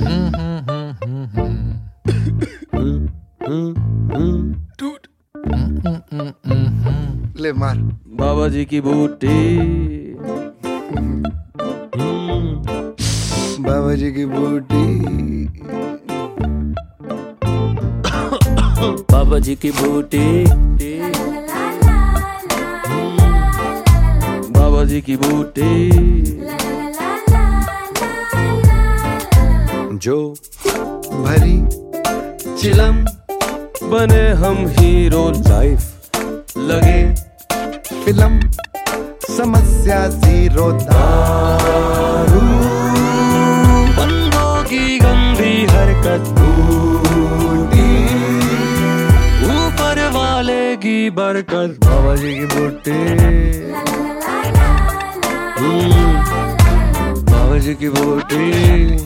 टूट ले मार। बाबा जी की बूटी, बाबा जी की बूटी, बाबा जी की बूटी, बाबा जी की बूटी। जो भरी चिलम बने हम हीरो, लाइफ लगे फिल्म, समस्या जीरो, दारू बंदों की गंदी हरकत, ऊपर वाले की बरकत। बाबा जी की बूटी, बाबा जी की बूटी।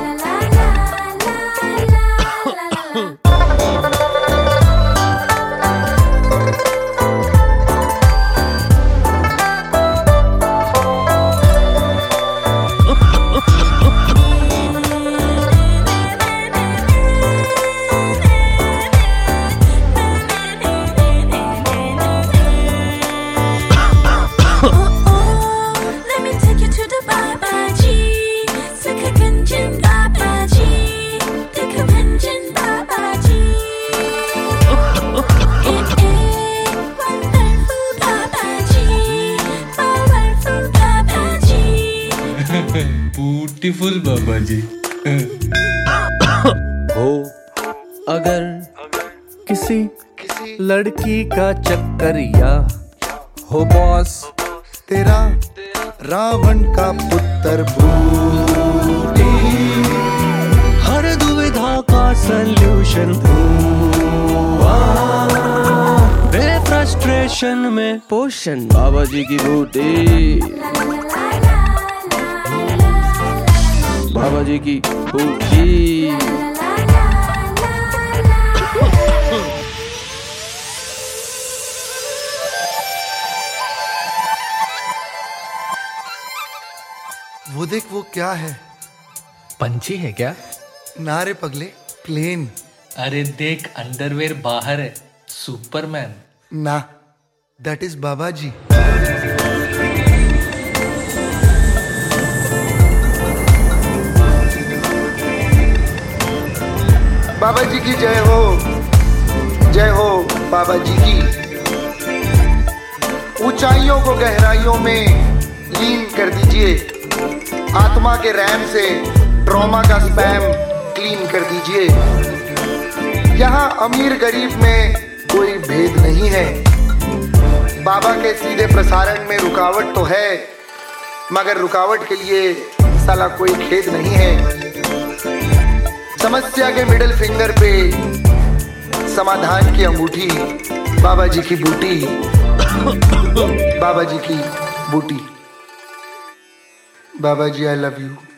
ब्यूटीफुल बाबा जी। हो अगर किसी लड़की का चक्कर या हो बॉस तेरा रावण का पुत्र बूटी, हर दुविधा का सल्यूशन दे फ्रस्ट्रेशन में पोषण। बाबा जी की बूटी, बाबा जी की बूटी। वो देख, वो क्या है? पंछी है क्या? ना रे पगले, प्लेन। अरे देख, अंडरवेयर बाहर है, सुपरमैन। ना, दैट इज बाबा जी। बाबा जी की जय हो, जय हो बाबा जी की। ऊंचाइयों को गहराइयों में लीन कर दीजिए, आत्मा के रैम से ट्रॉमा का स्पैम क्लीन कर दीजिए। यहाँ अमीर गरीब में कोई भेद नहीं है। बाबा के सीधे प्रसारण में रुकावट तो है, मगर रुकावट के लिए साला कोई खेद नहीं है। समस्या के मिडिल फिंगर पे समाधान की अंगूठी, बाबा जी की बूटी, बाबा जी की बूटी। Baba ji I love you.